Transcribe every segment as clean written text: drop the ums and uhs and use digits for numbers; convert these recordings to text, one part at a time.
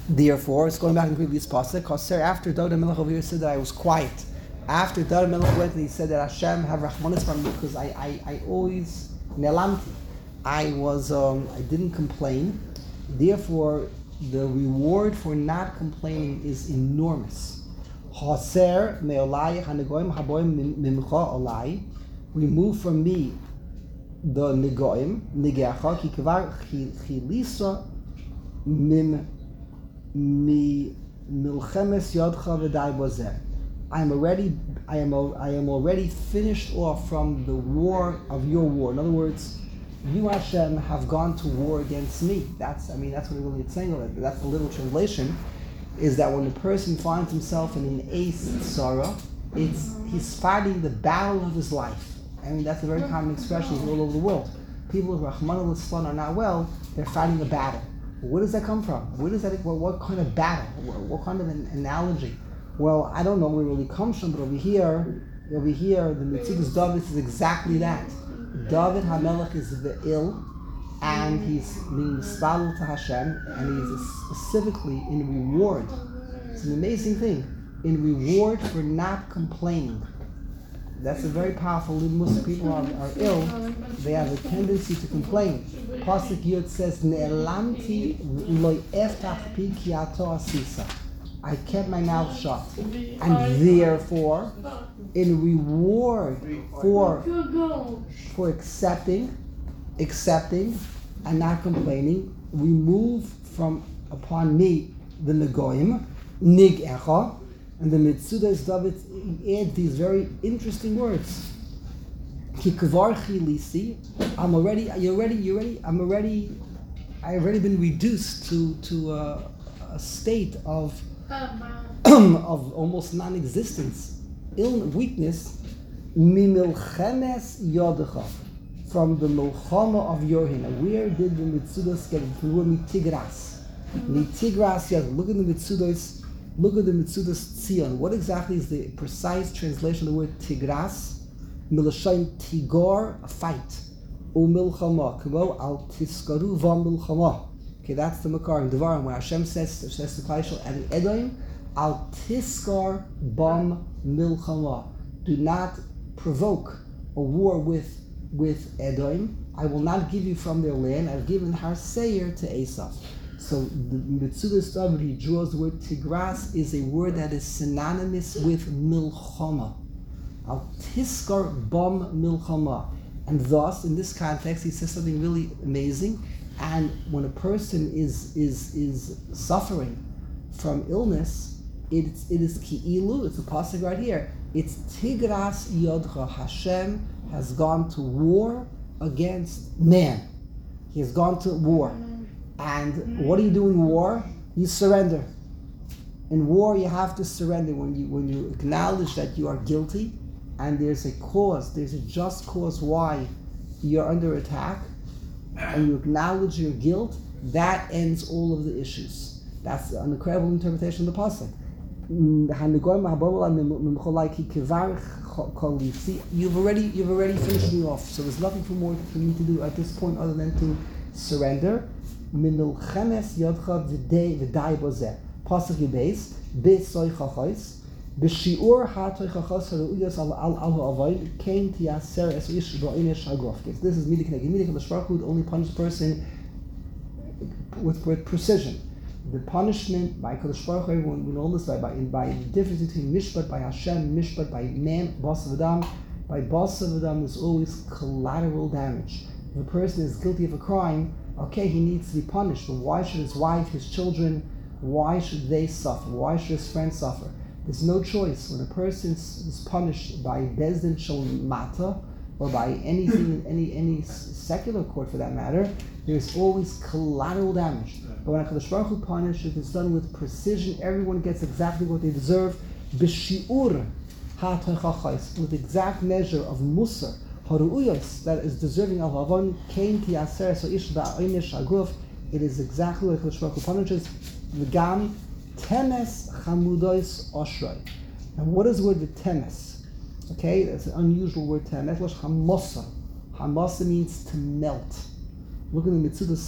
Therefore, it's going back to the previous pasuk. Because after David Melech over here said that I was quiet. After David Melech went and he said that Hashem have rachmanis from me because I always nelamti. I didn't complain. Therefore, the reward for not complaining is enormous. Haser me'olai hanegoim haboim mimcha olai. Remove from me the negoim negeacha ki kvar chilisa mim mi milchemes yodcha v'dai bozer. I am already finished off from the war of your war. In other words, you Hashem have gone to war against me. That's what really it's saying. That's the literal translation. Is that when a person finds himself in an ace tzara, he's fighting the battle of his life. I mean, that's a very common expression all over the world. People who Rahman al-Islam are not well, they're fighting a battle. Where does that come from? What kind of battle? What kind of an analogy? Well, I don't know where it really comes from, but over here, the Metzudas David is exactly that. David HaMelech is ve'il, and he's being mispalel to Hashem, and he's specifically in reward. It's an amazing thing. In reward for not complaining. That's a very powerful litmus. People are ill, they have a tendency to complain. Pasuk Yud says, Ne'elamti loy eftach pi ki ato asisa. I kept my mouth shut. And therefore, in reward for accepting and not complaining, remove from upon me the negoim, nig echa, and the Metzudas David add these very interesting words. Ki kvar chilisi, I've already been reduced to a state of almost non-existence, weakness, mimilchemes yodecha, from the milchama of your hand. Where did the Metzudas get it? The word mitigras. Mitigras, yes, look at the Metzudas Tzion. What exactly is the precise translation of the word tigras? Milashon tigor, a fight. O milchama, kamo al tiskaru va milchama. Okay, that's the Makar in Devarim, where Hashem says to Klal Yisrael and Edom, al tiskar bam milchama. Do not provoke a war with Edom. I will not give you from their land. I've given Har Seir to Esav. So the Metzudas David, he draws the word tigras is a word that is synonymous with milchama. Al tiskar bam milchama. And thus, in this context, he says something really amazing. And when a person is suffering from illness, it is ki'ilu, it's a pasuk right here. It's tigras yodcha. Hashem has gone to war against man. He has gone to war. And what do you do in war? You surrender. In war, you have to surrender when you acknowledge that you are guilty, and there's a just cause why you're under attack, and you acknowledge your guilt. That ends all of the issues. That's an incredible interpretation of the pasuk. You've already finished me off, so there's nothing more for me to do at this point other than to surrender. Minulchemes yodcha v'dai bozeh. Pasuk Yudbeis b'soy chachos b'shiur ha'toichachos ha'ru'uyos al ha'avoid came to yaser es ish ba'inish hagof. This is midik neged. Midik HaMashpach would only punish the person with precision. The punishment by Kadosh Baruch Hu, everyone we know this by the difference between mishpat by Hashem, mishpat by man, bas v'dam. By bas v'dam is always collateral damage. If a person is guilty of a crime, okay, he needs to be punished, but why should his wife, his children, why should they suffer? Why should his friends suffer? There's no choice. When a person is punished by Bezdin Shel Mata, or by anything, any secular court for that matter, there's always collateral damage. But when HaKadosh Baruch Hu punishes, it's done with precision. Everyone gets exactly what they deserve. B'shi'ur ha'toichachos, with exact measure of musar, haru'uyos, that is deserving of avon, came to yaser so ish ba'inish aguf. It is exactly what HaKadosh Baruch Hu punishes. V'gam temes chamudois oshroi. And what is the word temes? Okay, that's an unusual word. Temes hamasa. Hamasa means to melt. Look at the Metzudas Tzion.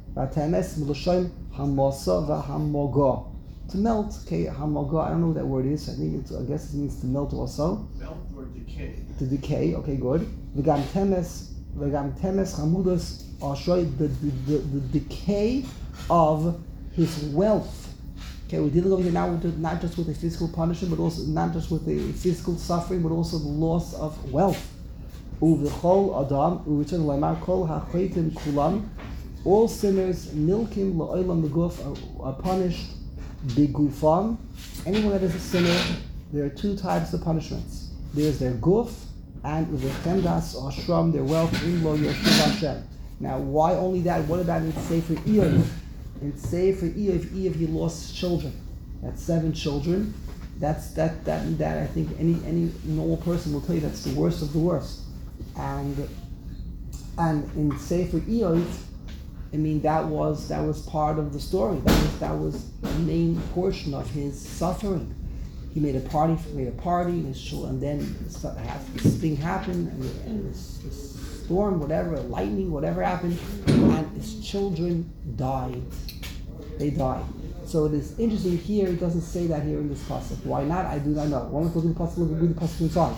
Vatemes miloshoim hamosa v'hamoga. To melt, okay, hamoga, I don't know what that word is. I guess it means to melt also. Melt or decay? To decay, okay, good. V'gam temes hamudas ashoy, the decay of his wealth. Okay, we're dealing over here now not just with a physical punishment, but also not just with a physical suffering, but also the loss of wealth. Uv'chol adam u'return l'mar kol ha'chaytim kulam. All sinners milkim la'olam beguf are punished begufam. Anyone that is a sinner, there are two types of punishments. There's their guf and uv'chemdas ashram, their wealth in lo yoshuv Hashem. Now, why only that? What about in Sefer Iyov? In Sefer Iyov, he lost children. That's 7 children. That I think any normal person will tell you that's the worst of the worst. And in Sefer Iyov, I mean that was part of the story. That was the main portion of his suffering. He made a party, and then this thing happened, and this storm, whatever, lightning, whatever happened, and his children died. They died. So it is interesting here. It doesn't say that here in this pasuk. Why not? I do not know. One of the pasuk, look at the pasuk inside.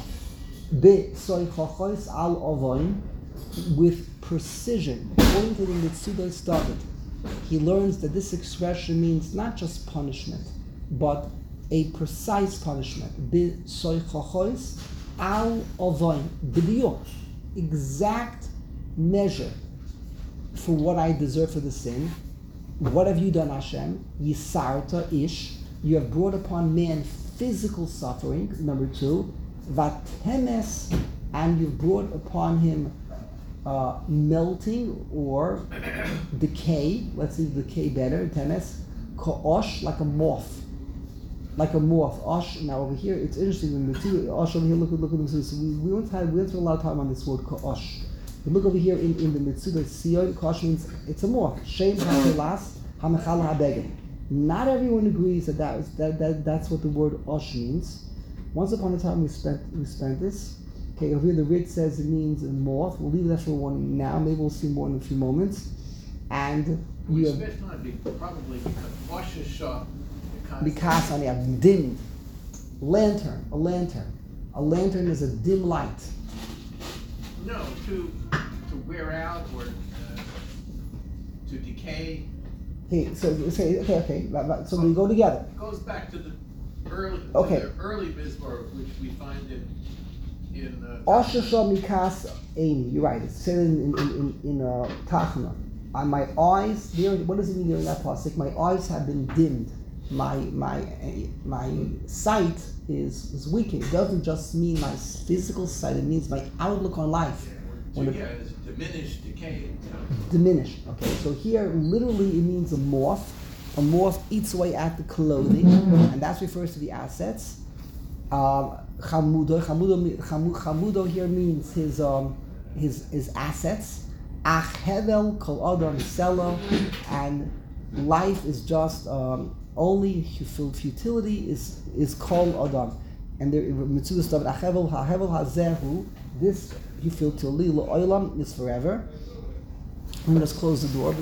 Be al avoin, with precision, according to the Mitzuda studied, he learns that this expression means not just punishment, but a precise punishment. Be soichachos al avoin, b'diuk, exact measure for what I deserve for the sin. What have you done, Hashem? Yisarta ish, you have brought upon man physical suffering. Number 2, vatemes, and you've brought upon him melting or decay. Let's see decay better. Temes ka'osh, like a moth. Osh. Now over here, it's interesting when the osh over here. Look at this. So we went through a lot of time on this word ka'osh. But look over here in the Mitzuda Sion. Ka'osh means it's a moth. Shem ha'kelas ha'mechal ha'beged. Not everyone agrees that's what the word osh means. Once upon a time we spent this. Okay, over here the Ritz says it means a moth. We'll leave that for one now. Maybe we'll see more in a few moments. And we spent time probably because I have dimmed. A lantern is a dim light. No, to wear out or to decay. Okay, so okay. So we go together. It goes back to the early Mizmor, which we find in Ashasha Mikas Aini. You're right. It's said in Tachna. On my eyes, what does it mean during that pasuk? My eyes have been dimmed. My sight is weakened. It doesn't just mean my physical sight. It means my outlook on life. It's diminished, decayed. Diminished. Okay. So here, literally, it means a moth. A moth eats away at the clothing, and that refers to the assets. Chamudo here means his assets. Ach hevel kol adam selo, and life is just only futility is kol adam. And there Mitzuda stuff ach hevel hazehu, this futility lo'olam is forever. And let's close the door.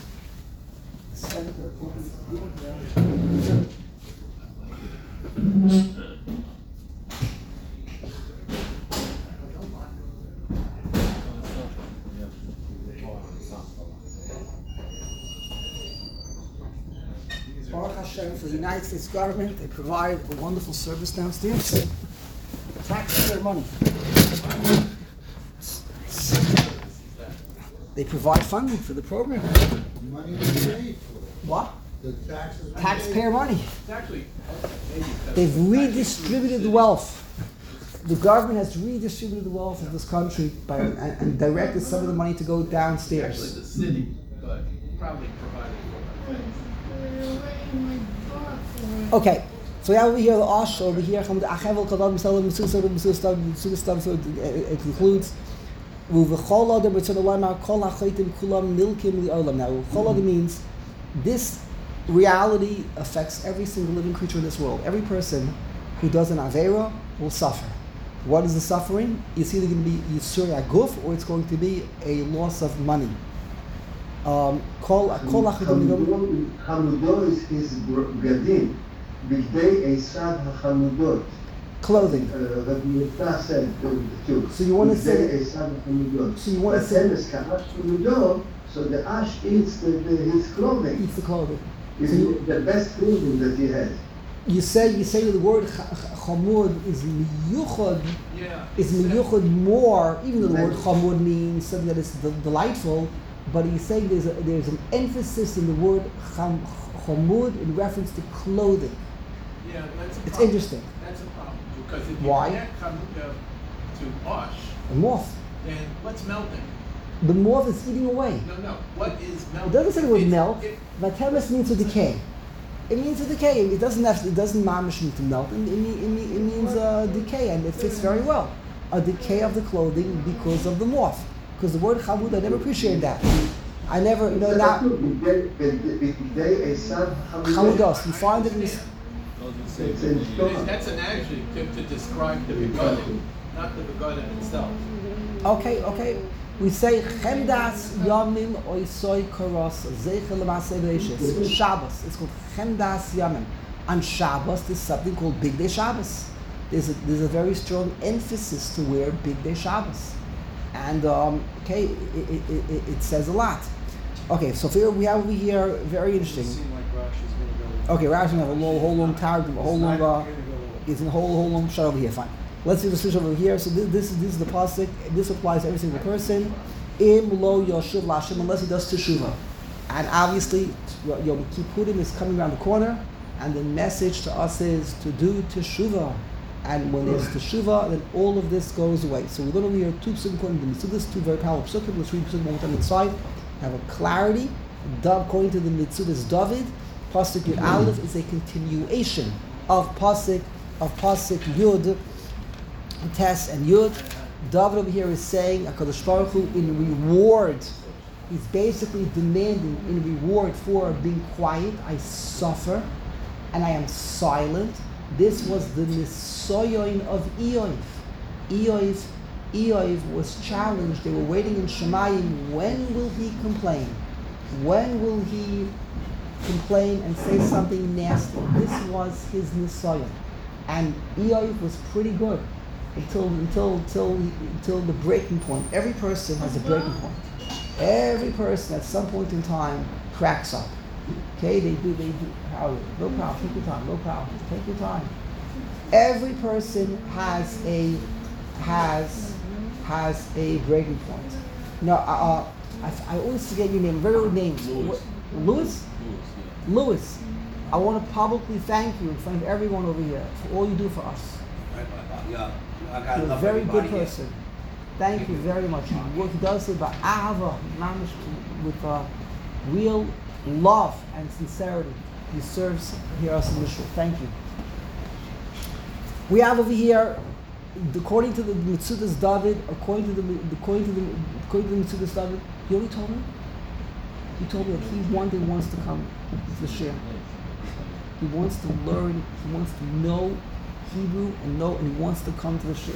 Baruch Hashem, for the United States government, they provide a wonderful service downstairs. Taxpayer money. They provide funding for the program. Money is paid for. What? The taxes. Taxpayer money. It's actually They've redistributed the wealth. The government has redistributed the wealth of this country and directed some of the money to go downstairs. actually the city, but probably provided for. Okay, so now over here the Osh, over here, so it concludes. Now, means this reality affects every single living creature in this world. Every person who does an Avera will suffer. What is the suffering? It's either going to be Yisur Aguf or it's going to be a loss of money. Kol Achidim חמודו is בגדים, בגדי עשיו החמודות. clothing. Rabbi Yitzhak said too. So you want to say. בגדי עשיו החמודות. So you want to say. Emes ka'ash חמודו, so the ash eats his clothing. Eats the clothing. It's the best clothing that he has. You say the word chamud is miyuchad. Yeah. Is miyuchad more, even though the word chamud means something that is delightful, but he's saying there's an emphasis in the word chamud in reference to clothing. Yeah, that's a It's problem. interesting. That's a problem because if you Why? connect Hanukkah to Osh, A moth. then what's melting? The moth is eating away. No. What is melting? It doesn't say the word It's- melt. it- Matemis means to decay. It means to decay. It doesn't mamish mean to melt. It means decay, and it fits very well. A decay of the clothing because of the moth. Because the word chavud, I never appreciated that. I never, now. בגדי עשיו Chavudos, you find it in this. That's an adjective to describe the begotten, not the begotten itself. Okay. We say chemdas yamim oisoi koros zeichel l'masei bereishis. Shabbos. It's called chemdas yamim. On Shabbos, there's something called Big Day Shabbos. There's a very strong emphasis to wear Big Day Shabbos, and it says a lot. Okay, so here we have over here very interesting. Okay, Rashi's gonna have a whole long targum, a whole long. It's a whole long shot over here. Fine. Let's do the switch over here. So this is the pasuk. This applies to every single person. Im lo yoshuv lashem, unless he does teshuvah. And obviously, Yom Kippurim is coming around the corner, and the message to us is to do teshuvah. And when there's teshuvah, then all of this goes away. So we learn over here two psukim according to the Mitzudas, two very powerful psukim. Let's read psukim one time inside. Have a clarity. According to the Mitzudas David, pasuk Yud Aleph is a continuation of pasuk Yud, Tes and Yud. David over here is saying, HaKadosh Baruch Hu, in reward, he's basically demanding in reward for being quiet, I suffer, and I am silent. This was the Nisoyon of Eoiv. Eoiv was challenged. They were waiting in Shemayim. When will he complain? When will he complain and say something nasty? This was his Nisoyon. And Eoiv was pretty good until the breaking point. Every person has a breaking point. Every person at some point in time cracks up. Okay, they do. How? No problem. Take your time. No problem. Take your time. Every person has a breaking point. Now, I always forget your name. Very good name. Louis. Louis. I want to publicly thank you in front of everyone over here for all you do for us. You're a very good person. Thank you very much. What he does is about ahava, with real love and sincerity. He serves here us in Israel. Thank you. We have over here, according to the Mitzudas David, according to the Mitzudas David, he already told me. He told me that he one day wants to come to the share. He wants to learn. He wants to know Hebrew and he wants to come to the share.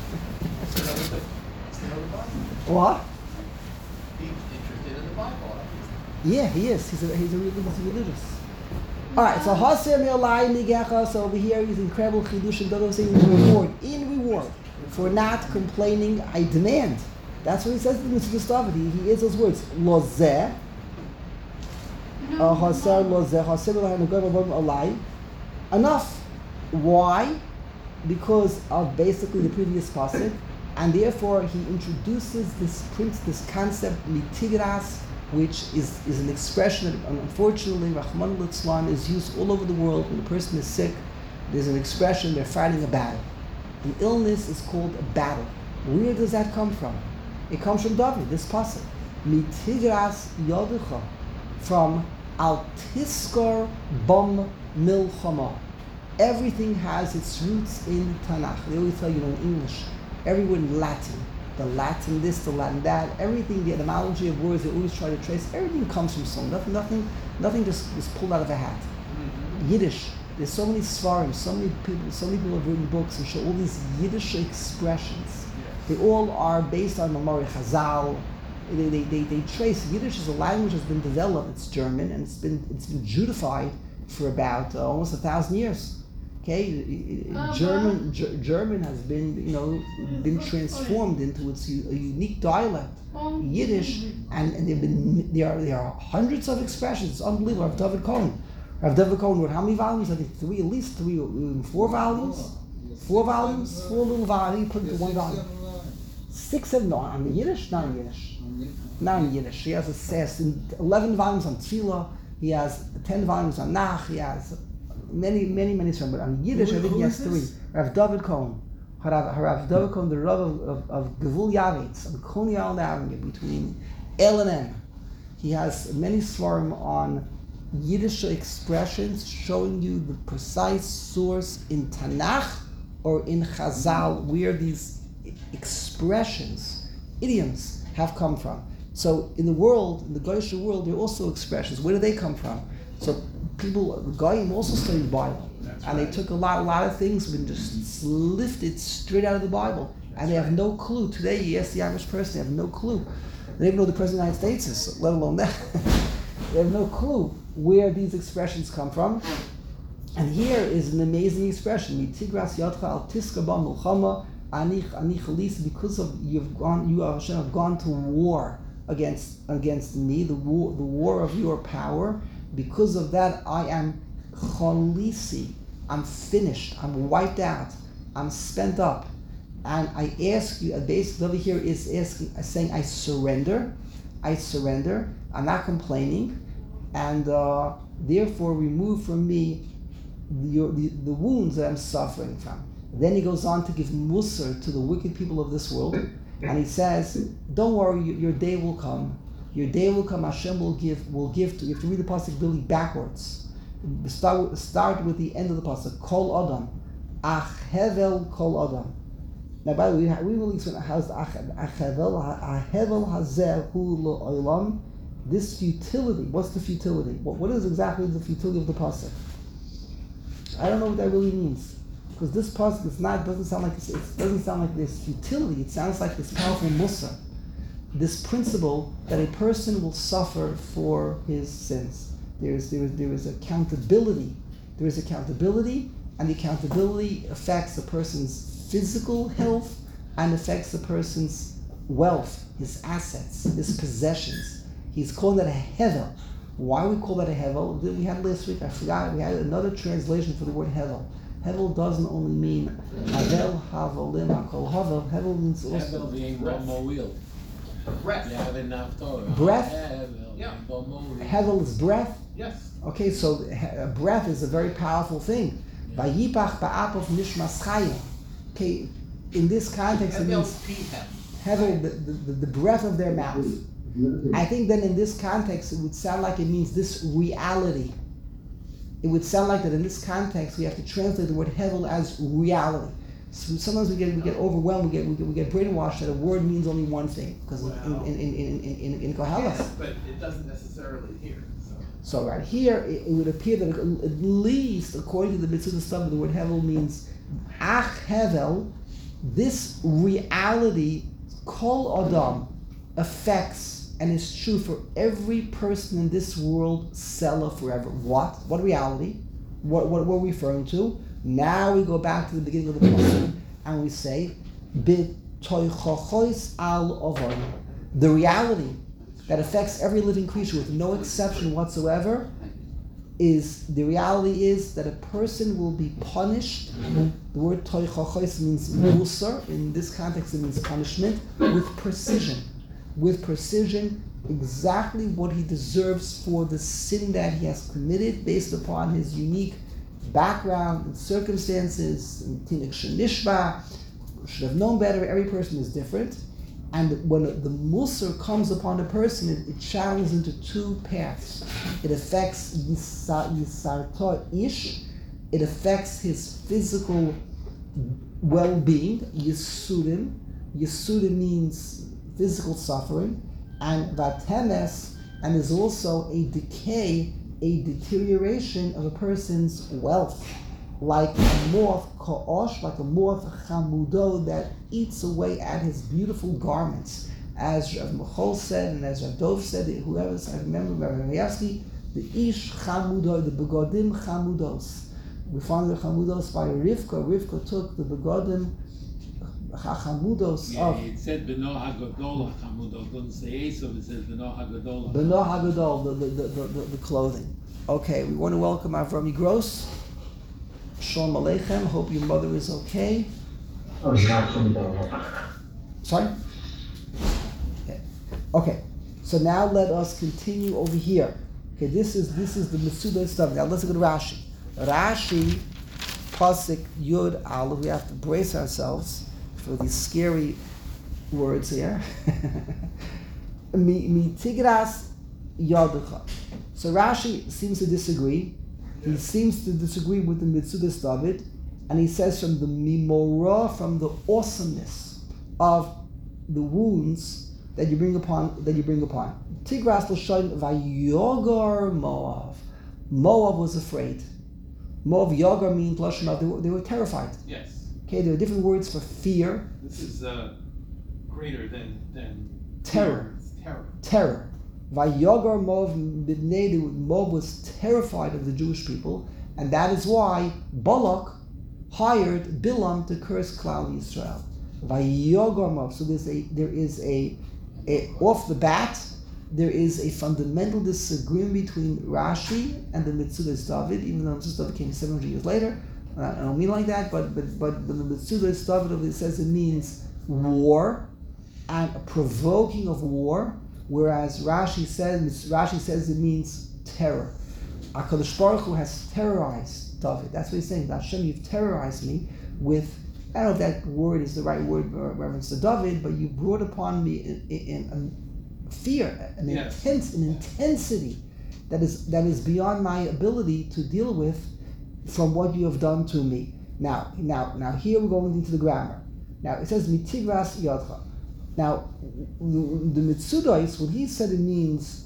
What? He's interested in the Bible. Yeah, he is. He's religious. All right. So Haser Me'olai Nigecha. So over here, he's incredible chidush and Dodo saying in reward for not complaining, I demand. That's what he says to the Mitzudas David. He is those words. Lozeh. Haser Lozeh. Haser Me'olai Nigecha. Enough. Why? Because of basically the previous pasuk, and therefore he introduces this concept mitigras, which is an expression that unfortunately Rahman al-Islam is used all over the world. When a person is sick, there's an expression they're fighting a battle. An illness is called a battle. Where does that come from? It comes from David, this pasuk. Mitigras yodecha, from al tiskor bam milchama. Everything has its roots in Tanakh. They always tell you in English, every word in Latin, the Latin this, the Latin that, everything, the etymology of words, they always try to trace, everything comes from somewhere. Nothing just is pulled out of a hat. Mm-hmm. Yiddish, there's so many svarim, so many people have written books and show all these Yiddish expressions. They all are based on Mamari Chazal, they trace Yiddish as a language has been developed. It's German and it's been Judified for about almost 1,000 years. Okay, German has been transformed into its a unique dialect, Yiddish, and there are hundreds of expressions. It's unbelievable. Rav David Cohen wrote how many volumes? I think at least 4 volumes. 4 volumes, 4 little volumes. He put into 1 volume. 6, 7, no, on Yiddish, not in Yiddish. Not in Yiddish. He has 11 volumes on Tefillah. He has 10 volumes on Nach. He has many sermons. But on Yiddish, I think he has 3. Rav David Cohen. Rav David Cohen, the Rav of Gevul Yavitz, on Coney Island Avenue, between L and M. He has many svarim on Yiddish expressions, showing you the precise source in Tanakh or in Chazal where these expressions, idioms, have come from. So in the world, in the Goyish world, there are also expressions. Where do they come from? So people, the Goyim also studied the Bible. And they took a lot of things and just lifted straight out of the Bible. And they have no clue. Today, you ask the average person, they have no clue. They don't even know who the President of the United States is, let alone that. They have no clue where these expressions come from. And here is an amazing expression. Mitigras yadcha al tiska ba milchama ani chalis, because of you Hashem have gone to war against me, the war of your power. Because of that, I am chalisi. I'm finished. I'm wiped out. I'm spent up. And I ask you, a base over here is saying, I surrender. I'm not complaining. And therefore remove from me the wounds that I'm suffering from. Then he goes on to give musar to the wicked people of this world. And he says, don't worry, your day will come. Your day will come. Hashem will give to you. You have to read the pasuk really backwards. Start with the end of the pasuk. Kol Adam, Ach Hevel Kol Adam. Now, by the way, we will explain how's Ach Hevel Hazer Hu Lo. This futility. What's the futility? What is exactly the futility of the pasuk? I don't know what that really means, because this pasuk doesn't sound like this. It doesn't sound like this futility. It sounds like this powerful musa, this principle that a person will suffer for his sins. There is accountability. There is accountability, and the accountability affects the person's physical health and affects the person's wealth, his assets, his possessions. He's calling that a hevel. Why we call that a hevel? We had last week, I forgot, we had another translation for the word hevel. Hevel doesn't only mean havel, havolim, hakol havel. Hevel means also breath. Hevel is breath. Yes. Okay, so breath is a very powerful thing. Vayipach ba'apov nishmas chayim. Okay, in this context it means hevel, the breath of their mouth. I think then in this context it would sound like it means this reality. It would sound like that in this context we have to translate the word hevel as reality. So sometimes we get overwhelmed, we get brainwashed that a word means only one thing, because in Koheles. Yes, but it doesn't necessarily here. So right here, it would appear that at least according to the Mitzvah stuff, the word hevel means ach hevel. This reality, kol adam, affects and is true for every person in this world, sela forever. What reality? What we're referring to? Now we go back to the beginning of the pasuk and we say, "B'toichochos al ovar." The reality that affects every living creature with no exception whatsoever is that a person will be punished. The word toichochos means musar. In this context, it means punishment with precision. With precision, exactly what he deserves for the sin that he has committed based upon his unique background and circumstances. Tinik shenishba should have known better. Every person is different, and when the musar comes upon a person, it channels into 2 paths. It affects yisarto ish. It affects his physical well-being. Yisudim. Yisudim means physical suffering, and vatemes, and is also a decay, a deterioration of a person's wealth, like a moth ka'osh, like a moth chamudo that eats away at his beautiful garments. as Rav Michal said, and as Rav Dov said, whoever, I remember Rav Mayevsky, the Ish Chamudo, the Begodim Chamudos. We found the Chamudos by Rivka. Rivka took the Begodim Chamudos of. It said Beno HaGadol HaChamudot. It doesn't say Esav, it says Beno HaGadol. Beno HaGadol, the clothing. Okay, we want to welcome Avrami Gross. Shalom Aleichem. Hope your mother is okay. Sorry? Okay, so now let us continue over here. Okay, this is the Metzudah stuff. Now let's go to Rashi. Rashi, Pasuk Yud Aleph. We have to brace ourselves for these scary words here. Mi tigras yaducha. So Rashi seems to disagree. He seems to disagree with the Metzudas David, and he says from the mimorah, from the awesomeness of the wounds that you bring upon. Tigras l'shayin vayogar Moav. Moab was afraid. Moav yogar means lashon. They were terrified. Yes. Okay, there are different words for fear. This is greater than Terror. Terror. Terror. Vayogar Moav b'nei. Moab was terrified of the Jewish people, and that is why Balak hired Bilam to curse Klal Yisrael. Vayogar Moav. So there is a off the bat, there is a fundamental disagreement between Rashi and the Metzudas David, even though Metzudas David came 700 years later. I don't mean like that, but the Metzudas David, it says it means war and a provoking of war, whereas Rashi says it means terror. HaKadosh Baruch Hu has terrorized David. That's what he's saying. Hashem, you've terrorized me with, I don't know if that word is the right word reference to David, but you brought upon me in fear, an intensity that is beyond my ability to deal with from what you have done to me. Now here we're going into the grammar. Now it says mitigras yadcha. Now the Metzudos, when he said it means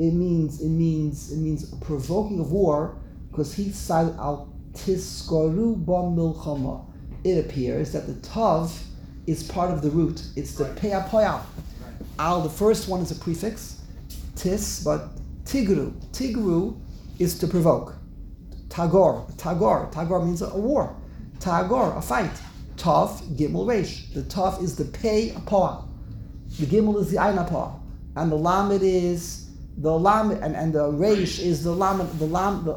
a provoking of war, because he said al tiskoru ba milchama. It appears that the tav is part of the root. It's the pe'apoyal. Al, the first one is a prefix, tis, but tigru. Tigru is to provoke. Tagor means a war. Tagor, a fight. Tav, gimel reish. The tav is the pe'apoyal. The gimel is the ayin apoyal. And the lamed is the lamed, and the reish is the lamed, the lamed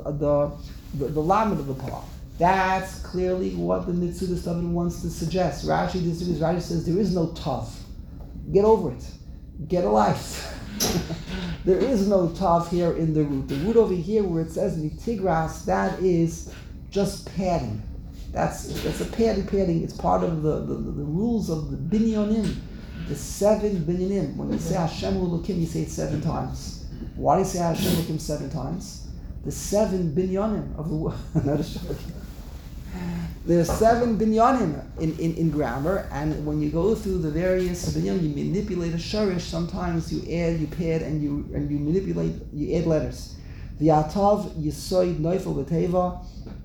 of the poyal. That's clearly what the Metzudas David wants to suggest. Rashi disagrees. Rashi says there is no tav. Get over it. Get a life. There is no tav here in the root. The root over here where it says mitigras, that is just padding. That's a padding. It's part of the rules of the binyanim, the 7 binyanim. When you say Hashem Elokim, you say it 7 times. Why do you say Hashem Elokim 7 times? The 7 binyanim of the word. There are 7 binyanim in grammar, and when you go through the various binyanim, you manipulate a shorish. Sometimes you add, you pad, and you manipulate, you add letters. V'atav yisoid noifel v'teva.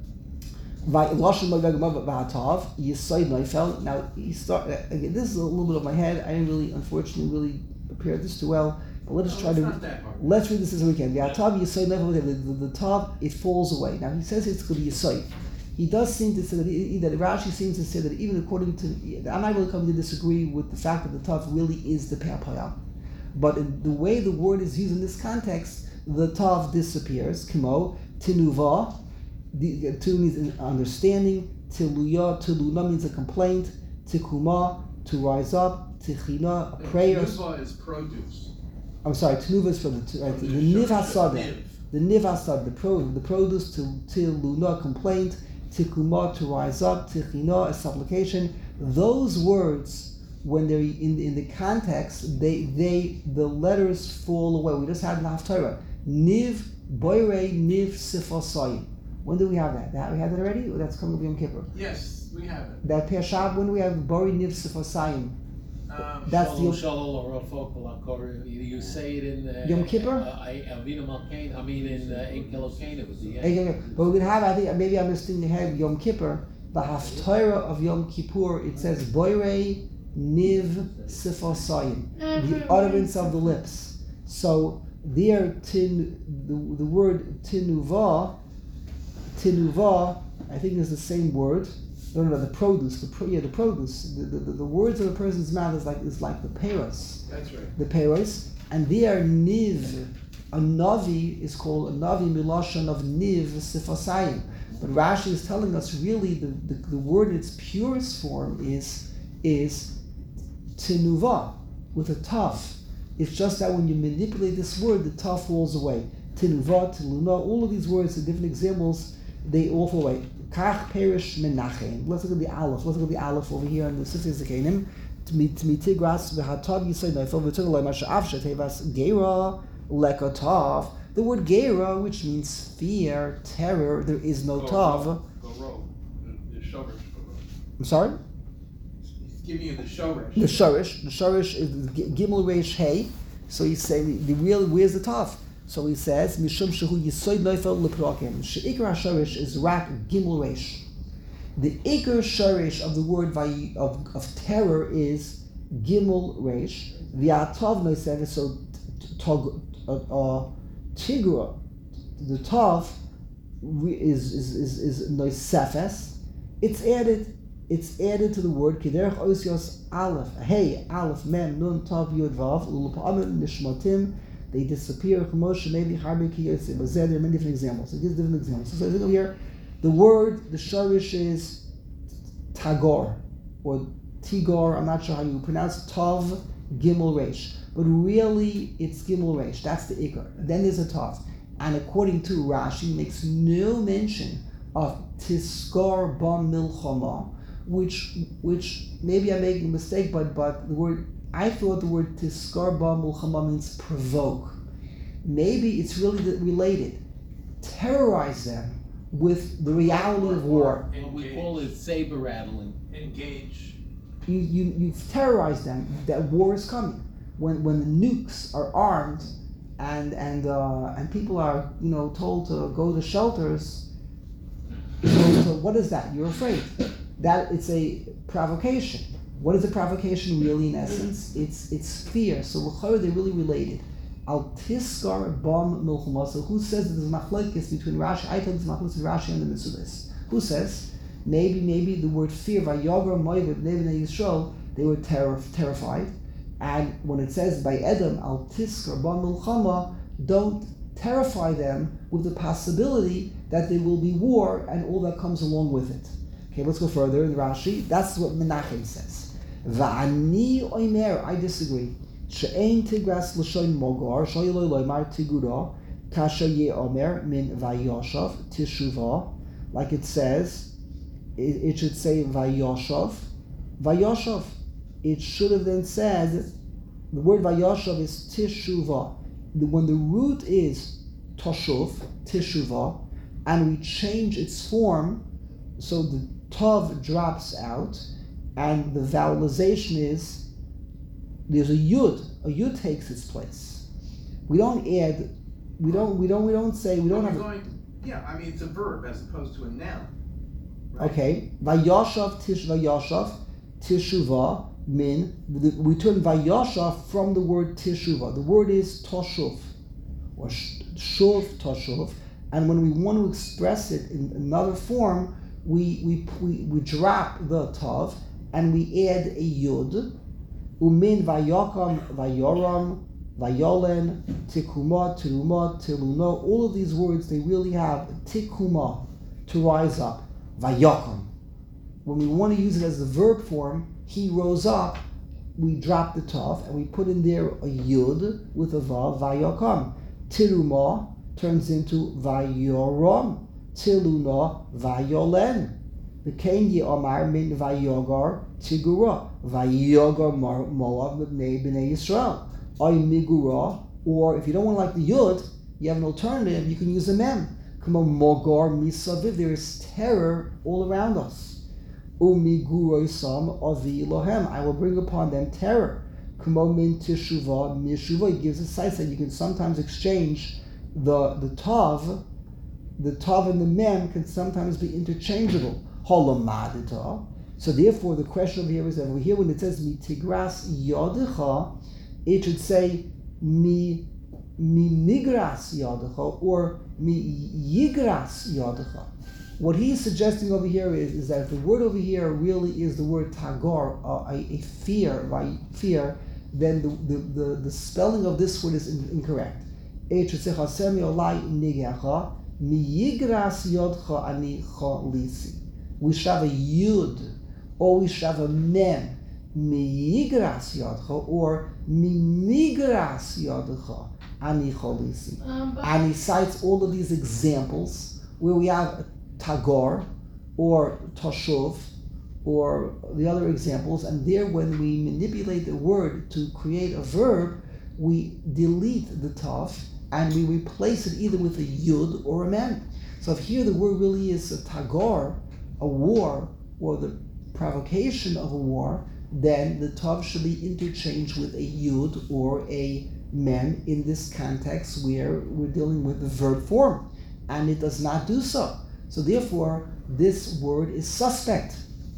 Lashon v'atav yisoid noifel. Now again, this is a little bit of my head. I didn't unfortunately prepare this too well. But let's try let's read this as we can. V'atav yisoid noifel v'teva. The tav, it falls away. Now he says it's going to be yisoid. He does seem to say that Rashi seems to say that even according to, I'm not going to come to disagree with the fact that the tav really is the pe'apayah. But in the way the word is used in this context, the tav disappears. Kimo, tinuva, tu means understanding, tiluna means a complaint, tikuma, to rise up, tichina, a prayer. Tinuva is produce. I'm sorry, tinuva is for the niv hasadah. The niv hasadah, the produce, tiluna, complaint, tikuma, to rise up, tichina, a supplication. Those words, when they're in the context, the letters fall away. We just had in Haftarah. Niv, boire, niv, sifasayim. When do we have that? We had that already? Or that's coming up Yom Kippur? Yes, we have it. That Pershab, when do we have boire, niv, sifasayim? That's the you say it in Yom Kippur? Avinu Malkein. I mean in Kelokeinu with the end. But we're gonna have, I think maybe I'm just thinking ahead, Yom Kippur, the Haftarah of Yom Kippur, it says boire niv sifasayim, the utterance of the lips. So there, the word tinuva, I think is the same word. No, the produce. The produce. The words of a person's mouth is like the peros. That's right. The peros, and there niv. A navi is called a navi milashon of niv sifasayim. But Rashi is telling us really the word in its purest form is tinuva with a taf. It's just that when you manipulate this word, the taf falls away. Tinuva, tiluna, all of these words, the different examples, they all fall away. Kach perish menachem. Let's look at the aleph. Let's look at the aleph over here in the Sifrei Zekanim. Tmitigras v'hatav yisay neifel v'tugolay masha'af shetevas gera lekotav. The word gera, which means fear, terror, there is no tav. The shorish. I'm sorry? He's giving you the shorish. The shorish is gimel reish hey. So he's saying where's the tav? So he says mishum shehu yisoid neifel leprokim. Sheikar shorish is rak gimel reish. The ikar shorish of the word of terror is gimel reish. V'atav noisev, so tigra, the tav is noisefes. It's added to the word kiderech osios aleph. Hey, aleph mem nun tav yud vav ulupamim nishmatim. They disappear. Chmoshe maybe harbeki yosef. But there are many different examples. So gives different examples. So over here, the word, the shorish is tagor or tigor. I'm not sure how you pronounce tav gimel reish. But really, it's gimel reish. That's the ikar. Then there's a tav. And according to Rashi, makes no mention of tiskar ba milchama, which maybe I'm making a mistake, but the word, I thought the word tiskar ba milchama means provoke. Maybe it's really related. Terrorize them with the reality of war. We call it saber rattling. Engage. You've terrorized them that war is coming. When the nukes are armed and people are told to go to shelters, so what is that? You're afraid. That it's a provocation. What is a provocation really in essence? It's fear. So they're really related. Al tiskar bam milchama. So who says that there's machlokes between Rashi? I told there's machlokes between Rashi and the Mitzudas. Who says? Maybe the word fear, vayogar moivet nebnei Yisrael, they were terrified. And when it says by Edom, al tiskar ba milchama, don't terrify them with the possibility that there will be war and all that comes along with it. Okay, let's go further in Rashi. That's what Menachem says. Va'ani oimer, I disagree. She'ein tigras l'shoin mogar, shoyeloi loimar tigura, kasha ye omer min vayoshav tishuva. Like it says, it should say vayoshav. Vayoshav. It should have then said, the word vayoshav is tishuva. When the root is toshuv, tishuva, and we change its form, so the tav drops out, and the vowelization is, there's a yud takes its place. We don't add, we don't say, we don't have. Yeah, I mean it's a verb as opposed to a noun. Right? Okay, vayoshav tishuva. We turn vayashav from the word tishuva. The word is toshuv, or shuv toshuv, and when we want to express it in another form, we drop the tav and we add a yud. Umin vayakam vayoram vayolen tikuma tiruma tiluna. All of these words, they really have tikuma, to rise up. Vayakam. When we want to use it as the verb form, he rose up, we drop the tav and we put in there a yud with a vav, vayakam. Tiruma turns into vayoram. Tiluna vayolen. V'kein ye'omar min vayogar tigura. Vayogar moav b'nei Yisrael. Ay migura, or if you don't want to like the yud, you have an alternative, you can use a mem. Come on, mogar misaviv, there is terror all around us. Umiguroisam avi lohem, I will bring upon them terror. Kumo min tishuva mishuva, it gives a size that you can sometimes exchange the tav and the mem can sometimes be interchangeable. Holomadita, So therefore, the question over here is that over here when it says mitigras yodecha, it should say mi nigras yodecha or mi yigras yodecha. What he is suggesting over here is that if the word over here really is the word tagor, a fear, then the spelling of this word is incorrect. It should say chasem yolai nigecha mi yigras yodcha ani cholisi. We should have a yud, or we should have a mem, mi yigras yodcha, or mi migras yodcha ani cholisi. And he cites all of these examples where we have tagor or tashuv or the other examples, and there when we manipulate the word to create a verb, we delete the tav and we replace it either with a yud or a mem. So if here the word really is a tagor, a war, or the provocation of a war, then the tav should be interchanged with a yud or a mem in this context where we're dealing with the verb form, and it does not do so. So therefore, this word is suspect.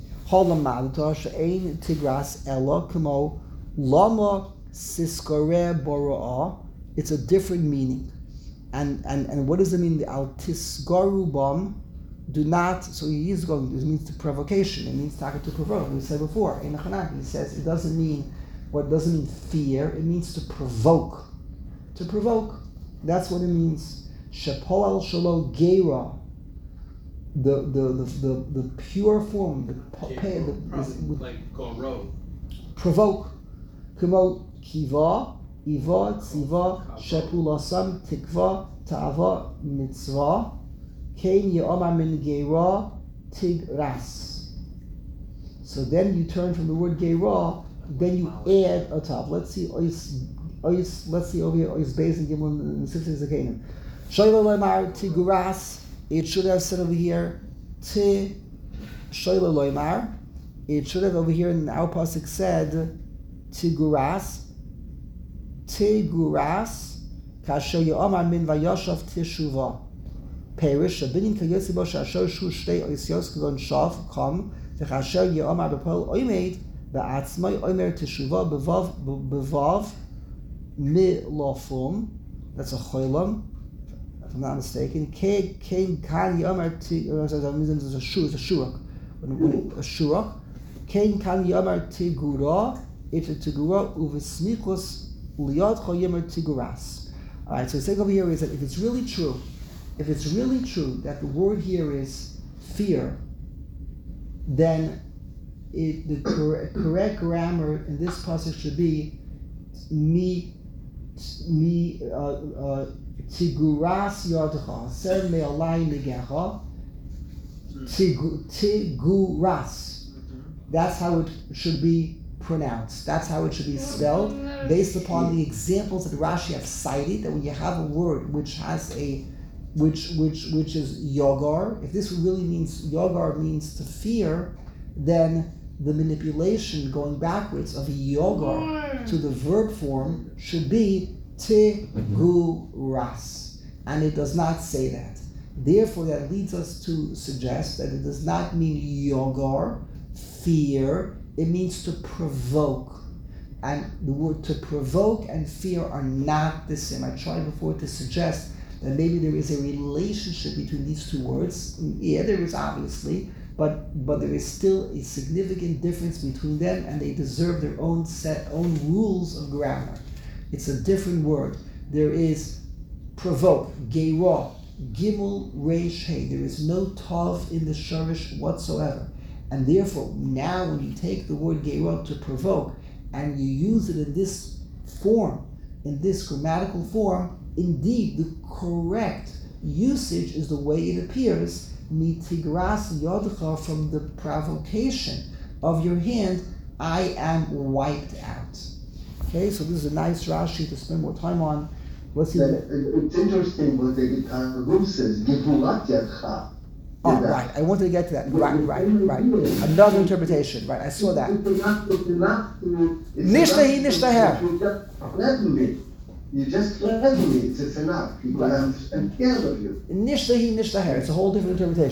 It's a different meaning. And what does it mean? The altisgaru bam, do not, so he is going, this means to provocation, it means to provoke. We said before, in Hanan, he says it doesn't mean fear, it means to provoke. To provoke. That's what it means. Shepoel shalo geira. The pure form, like goro. Provoke. Kimo kiva, iva, tziva, shepulasam, tikva, ta'ava, mitzvah, kein ye'omar min geira, tigras. So then you turn from the word geira, then you add a tav. Let's see over here, ois beis and gimel in the 60s of Canaan. Shoyla loymar tigras. It should have said over here, Ti Shoyla Loymar. It should have over here in our pasuk said, Tiguras, Kasher Yoamar Min Vayoshav Tishuva. Perish, Shabinim Kayosibo Shashor Shu Shtei Oisyos Kagon Shav, Kom, Kasher Yoamar Bepol Oimed, Ba'atzmai Oimer Tishuva, Bevav, Milofum. That's a Choilam. If I'm not mistaken, Kain Kan Yomar Ti, it's a shurak. A shurak. Kain Kan Yomar Tigura, it's a Tigura, Uvismichus Liot Choyemar Tiguras. Alright, so the thing over here is that if it's really true that the word here is fear, then the correct grammar in this passage should be Tiguras yodcha, ser me'olai nigecha, tiguras. That's how it should be pronounced. That's how it should be spelled, based upon the examples that Rashi have cited. That when you have a word which has which is yogar, if this really means yogar means to fear, then the manipulation going backwards of yogar to the verb form should be tiguras, and it does not say that. Therefore, that leads us to suggest that it does not mean yogar, fear. It means to provoke, and the word to provoke and fear are not the same. I tried before to suggest that maybe there is a relationship between these two words. Yeah, there is obviously, but there is still a significant difference between them, and they deserve their own rules of grammar. It's a different word. There is provoke, geira, gimel, reish, hey. There is no tav in the shorish whatsoever. And therefore, now when you take the word geira to provoke, and you use it in this form, in this grammatical form, indeed the correct usage is the way it appears, mitigras yodcha, from the provocation of your hand, I am wiped out. Okay, so this is a nice Rashi to spend more time on. Let's see. It's interesting what the Targum says. Givurat yadcha. Oh, right. I wanted to get to that. Right. Another interpretation. Right. I saw that. Nishtahi nishtaher. You just threaten me. It's enough. People are scared of you. Nishtahi nishtaher. It's a whole different interpretation.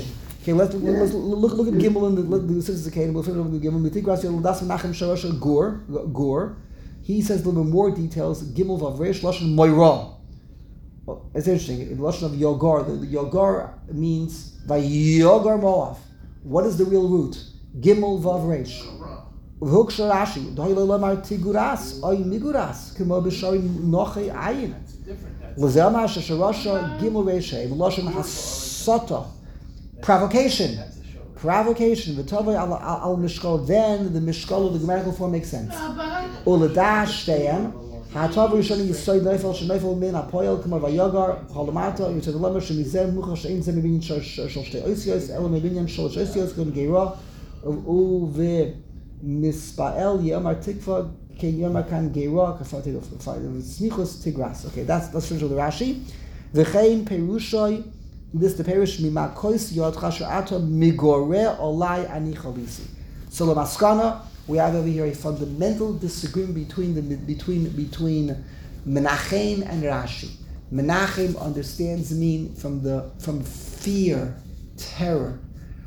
Okay, let's look at Gimel and the sophisticated. We'll finish with the Gimel. Mitigras Yeladas Menachem Sharash Gur. He says a little bit more details. Gimel Vavresh Lashon Moira. It's interesting. In the Lashon of Yogar, the Yogar means Vayogar Moav. What is the real root? Gimel Vavresh. V'huksha Rashi. Dohile Lamar Tiguras Oy Miguras Kemo B'Shari Nochei Ayin. L'Zelma Shasharasha Gimel Reshe Lashon Hasata. Provocation. V'tovay al mishkol. Then the mishkol of the grammatical form makes sense. Uladash shteyan. Ha'tov rishoni yisoy neifel sheneifel min apoyel k'mar vayogar halamato yitzad lemer shemizem muchal she'im zem mebinyan shal shtei oisios elo mebinyan shal oisios kun geira uve mispael yomar tikva ke yomar kan geira kafati smichus tigras. Okay, that's the Rashi. V'chein perushoy. This the perish mimakois yodcha she'ato migore olai ani chalisi. So the maskana, we have over here a fundamental disagreement between Menachem and Rashi. Menachem understands mean from fear, terror.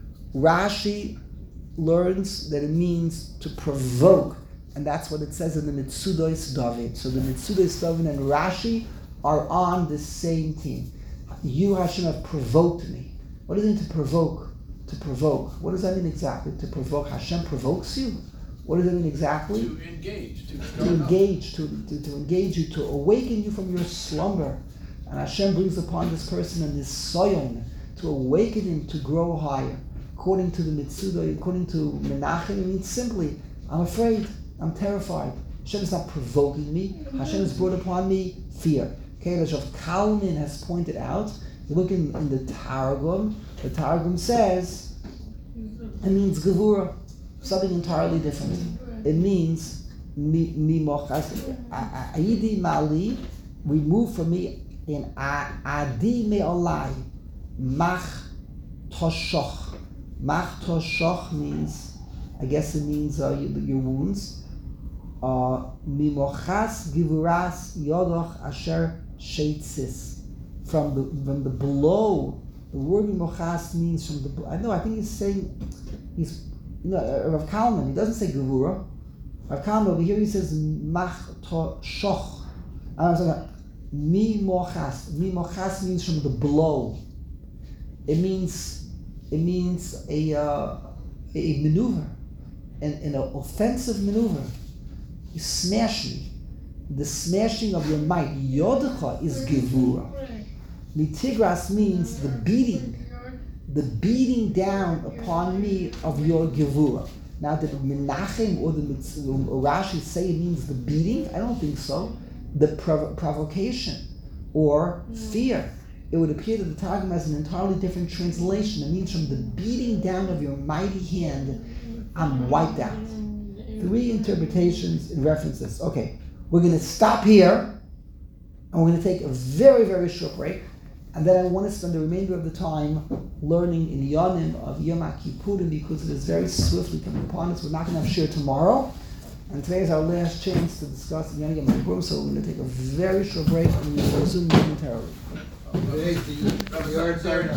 Rashi learns that it means to provoke, and that's what it says in the Mitzudos David. So the Mitzudos David and Rashi are on the same team. You, Hashem, have provoked me. What does it mean to provoke? To provoke. What does that mean exactly? To provoke. Hashem provokes you. What does it mean exactly? To engage. To engage you, to awaken you from your slumber. And Hashem brings upon this person and this soyon to awaken him to grow higher. According to the Mitzuda, according to Menachem, it means simply, I'm afraid, I'm terrified. Hashem is not provoking me. Hashem has brought upon me fear. Okay, the Rav Kalman has pointed out, you look in the Targum says, it means Gevura, something entirely different. It means, Aidi Mali, remove from me, in Adi Me'olai, Mach Toshoch. Mach Toshoch means, I guess it means your wounds. Mimochas Givuras Yodoch Asher Sheitzis. From the blow. The word Mimochas means from the blow. I think he's saying, Rav Kalman, he doesn't say Gevura. Rav Kalman over here he says Mach Toshoch. Mimochas. Mimochas means from the blow. It means a maneuver, an offensive maneuver. You smash me. The smashing of your might. Yodecha is Gevura. Mitigras means the beating down upon me of your Gevura. Now, did Menachem or Rashi say it means the beating? I don't think so. The provocation or fear. It would appear that the Targum has an entirely different translation. It means from the beating down of your mighty hand, I'm wiped out. 3 interpretations in reference to this. Okay, we're going to stop here, and we're going to take a very, very short break, and then I want to spend the remainder of the time learning in Yonim of Yom Kippurim, because it is very swiftly coming upon us. We're not going to have shir tomorrow, and today is our last chance to discuss Yom Kippurim, so we're going to take a very short break, and we will resume momentarily. Okay, the yard